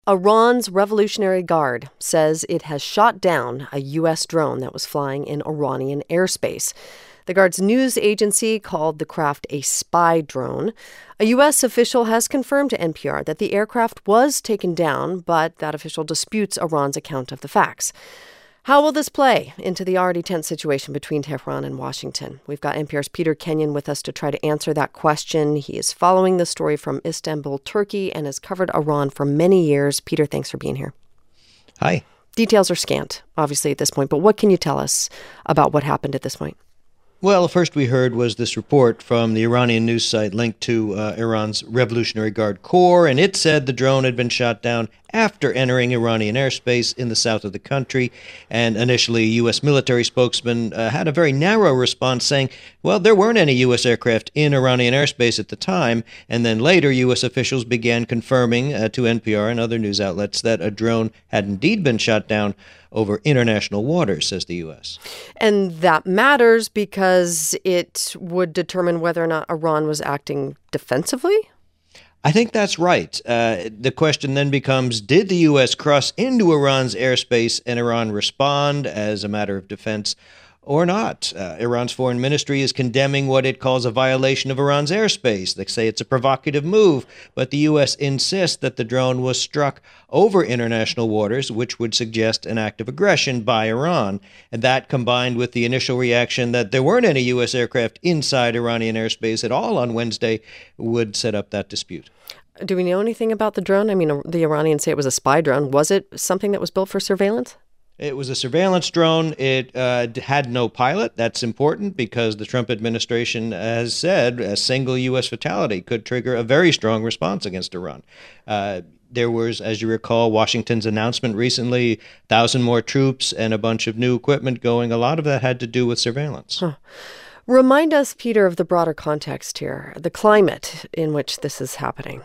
Iran's Revolutionary Guard says it has shot down a U.S. drone that was flying in Iranian airspace. The Guard's news agency called the craft a spy drone. A U.S. official has confirmed to NPR that the aircraft was taken down, but that official disputes Iran's account of the facts. How will this play into the already tense situation between Tehran and Washington? We've got NPR's Peter Kenyon with us to try to answer that question. He is following the story from Istanbul, Turkey, and has covered Iran for many years. Peter, thanks for being here. Hi. Details are scant, obviously, at this point, but what can you tell us about what happened at this point? Well, the first we heard was this report from the Iranian news site linked to Iran's Revolutionary Guard Corps, and it said the drone had been shot down after entering Iranian airspace in the south of the country. And initially, a U.S. military spokesman had a very narrow response saying, well, there weren't any U.S. aircraft in Iranian airspace at the time. And then later, U.S. officials began confirming to NPR and other news outlets that a drone had indeed been shot down over international waters, says the U.S. And that matters because it would determine whether or not Iran was acting defensively? I think that's right. The question then becomes, did the U.S. cross into Iran's airspace and Iran respond as a matter of defense or not? Iran's foreign ministry is condemning what it calls a violation of Iran's airspace. They say it's a provocative move, but the U.S. insists that the drone was struck over international waters, which would suggest an act of aggression by Iran. And that, combined with the initial reaction that there weren't any U.S. aircraft inside Iranian airspace at all on Wednesday, would set up that dispute. Do we know anything about the drone? I mean, the Iranians say it was a spy drone. Was it something that was built for surveillance? It was a surveillance drone. It had no pilot. That's important because the Trump administration has said a single U.S. fatality could trigger a very strong response against Iran. There was, as you recall, Washington's announcement recently, 1,000 more troops and a bunch of new equipment going. A lot of that had to do with surveillance. Huh. Remind us, Peter, of the broader context here, the climate in which this is happening.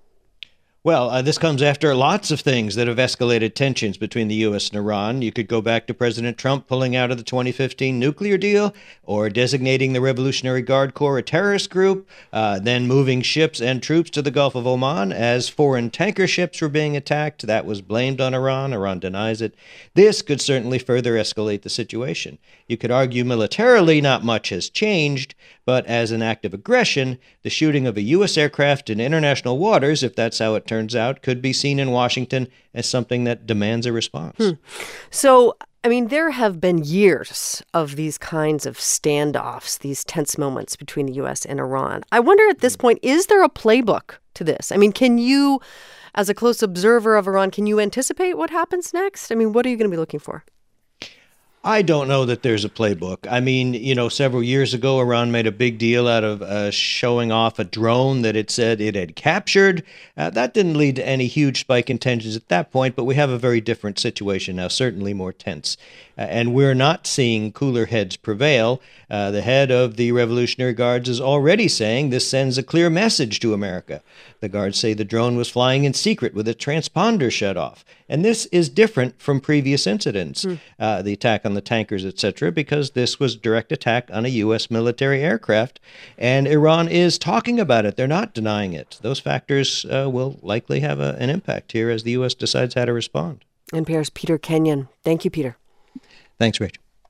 Well, this comes after lots of things that have escalated tensions between the U.S. and Iran. You could go back to President Trump pulling out of the 2015 nuclear deal, or designating the Revolutionary Guard Corps a terrorist group, then moving ships and troops to the Gulf of Oman as foreign tanker ships were being attacked. That was blamed on Iran. Iran denies it. This could certainly further escalate the situation. You could argue militarily not much has changed, but as an act of aggression, the shooting of a U.S. aircraft in international waters, if that's how it turns out, could be seen in Washington as something that demands a response. So, I mean, there have been years of these kinds of standoffs, these tense moments between the U.S. and Iran. I wonder at this point, is there a playbook to this? I mean, can you, as a close observer of Iran, can you anticipate what happens next? I mean, what are you going to be looking for? I don't know that there's a playbook. I mean, several years ago, Iran made a big deal out of showing off a drone that it said it had captured. That didn't lead to any huge spike in tensions at that point, but we have a very different situation now, certainly more tense. And we're not seeing cooler heads prevail. The head of the Revolutionary Guards is already saying this sends a clear message to America. The Guards say the drone was flying in secret with a transponder shut off. And this is different from previous incidents, the attack on the tankers, etc., because this was direct attack on a U.S. military aircraft. And Iran is talking about it. They're not denying it. Those factors will likely have an impact here as the U.S. decides how to respond. NPR's Peter Kenyon. Thank you, Peter. Thanks, Rachel.